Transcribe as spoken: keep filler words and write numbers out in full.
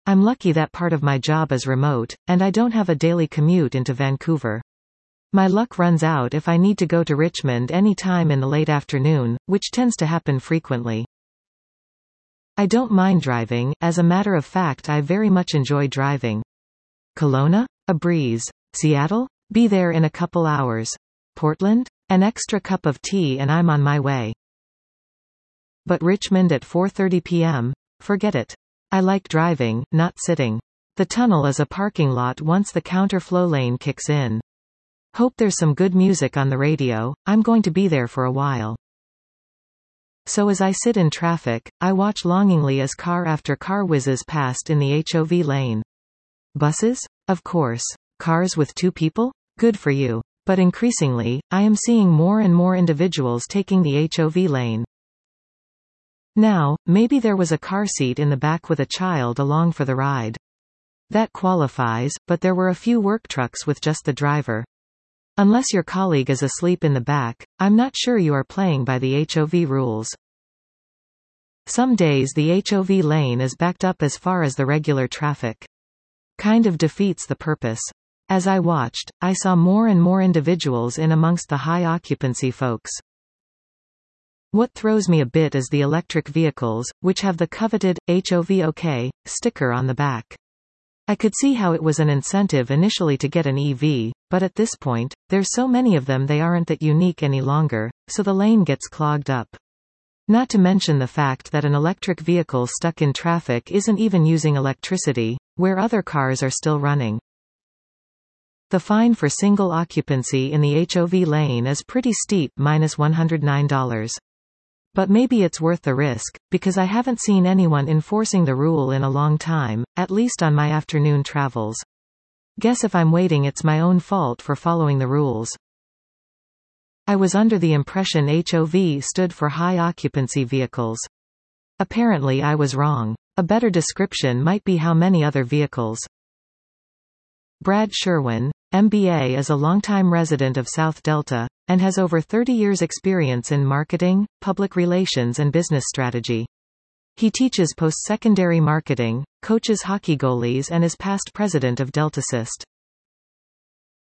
I'm lucky that part of my job is remote, and I don't have a daily commute into Vancouver. My luck runs out if I need to go to Richmond any time in the late afternoon, which tends to happen frequently. I don't mind driving, as a matter of fact I very much enjoy driving. Kelowna? A breeze. Seattle? Be there in a couple hours. Portland? An extra cup of tea and I'm on my way. But Richmond at four thirty p m? Forget it. I like driving, not sitting. The tunnel is a parking lot once the counterflow lane kicks in. Hope there's some good music on the radio, I'm going to be there for a while. So as I sit in traffic, I watch longingly as car after car whizzes past in the H O V lane. Buses? Of course. Cars with two people? Good for you. But increasingly, I am seeing more and more individuals taking the H O V lane. Now, maybe there was a car seat in the back with a child along for the ride. That qualifies, but there were a few work trucks with just the driver. Unless your colleague is asleep in the back, I'm not sure you are playing by the H O V rules. Some days the H O V lane is backed up as far as the regular traffic. Kind of defeats the purpose. As I watched, I saw more and more individuals in amongst the high occupancy folks. What throws me a bit is the electric vehicles, which have the coveted H O V OK sticker on the back. I could see how it was an incentive initially to get an E V, but at this point, there's so many of them they aren't that unique any longer, so the lane gets clogged up. Not to mention the fact that an electric vehicle stuck in traffic isn't even using electricity, where other cars are still running. The fine for single occupancy in the H O V lane is pretty steep, minus one hundred nine dollars. But maybe it's worth the risk, because I haven't seen anyone enforcing the rule in a long time, at least on my afternoon travels. Guess if I'm waiting it's my own fault for following the rules. I was under the impression H O V stood for high occupancy vehicles. Apparently I was wrong. A better description might be how many other vehicles. Brad Sherwin, M B A, is a longtime resident of South Delta, and has over thirty years experience in marketing, public relations and business strategy. He teaches post-secondary marketing, coaches hockey goalies and is past president of DeltaSyst.